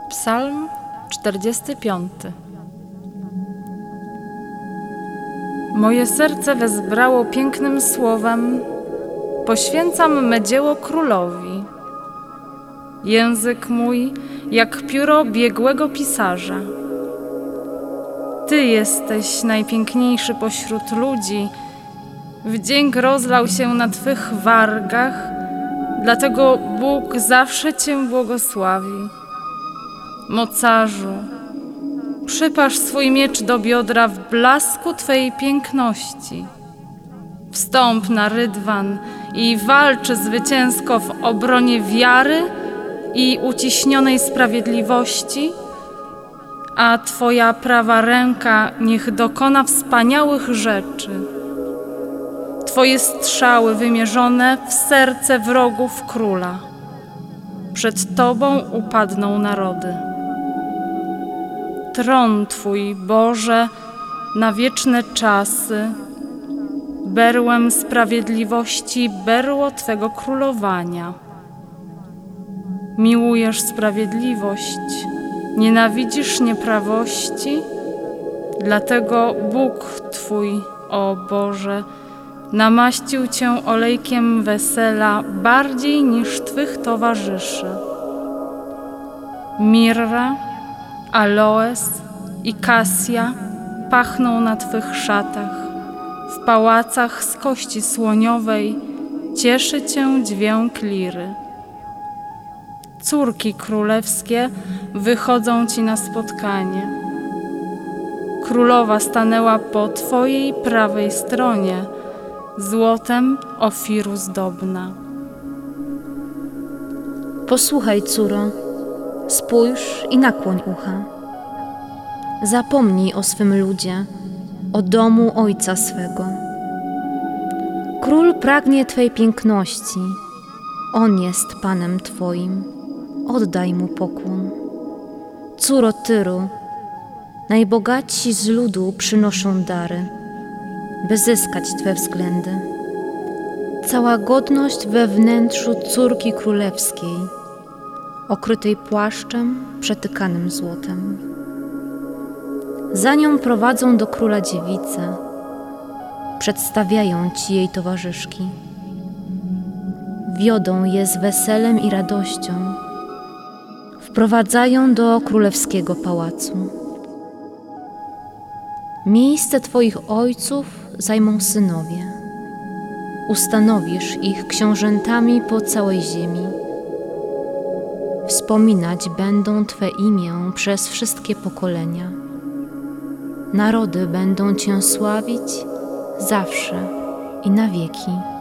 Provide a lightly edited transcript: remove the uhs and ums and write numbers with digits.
Psalm 45. Moje serce wezbrało pięknym słowem, poświęcam me dzieło królowi. Język mój jak pióro biegłego pisarza. Ty jesteś najpiękniejszy pośród ludzi, wdzięk rozlał się na Twych wargach, dlatego Bóg zawsze Cię błogosławi. Mocarzu, przypasz swój miecz do biodra w blasku Twej piękności. Wstąp na rydwan i walcz zwycięsko w obronie wiary i uciśnionej sprawiedliwości, a Twoja prawa ręka niech dokona wspaniałych rzeczy. Twoje strzały wymierzone w serce wrogów króla. Przed Tobą upadną narody. Tron Twój, Boże, na wieczne czasy, berłem sprawiedliwości berło Twego królowania. Miłujesz sprawiedliwość, nienawidzisz nieprawości, dlatego Bóg Twój, o Boże, namaścił Cię olejkiem wesela bardziej niż Twych towarzyszy. Mirra, aloes i kasja pachną na Twych szatach. W pałacach z kości słoniowej cieszy Cię dźwięk liry. Córki królewskie wychodzą Ci na spotkanie. Królowa stanęła po Twojej prawej stronie, złotem Ofiru zdobna. Posłuchaj, córo, spójrz i nakłoń ucha. Zapomnij o swym ludzie, o domu ojca swego. Król pragnie Twej piękności, On jest Panem Twoim, oddaj Mu pokłon. Córo Tyru, najbogatsi z ludu przynoszą dary, by zyskać Twe względy. Cała godność we wnętrzu córki królewskiej, okrytej płaszczem przetykanym złotem. Za nią prowadzą do króla dziewice, przedstawiają Ci jej towarzyszki. Wiodą je z weselem i radością, wprowadzają do królewskiego pałacu. Miejsce Twoich ojców zajmą synowie. Ustanowisz ich książętami po całej ziemi. Wspominać będą Twe imię przez wszystkie pokolenia. Narody będą Cię sławić zawsze i na wieki.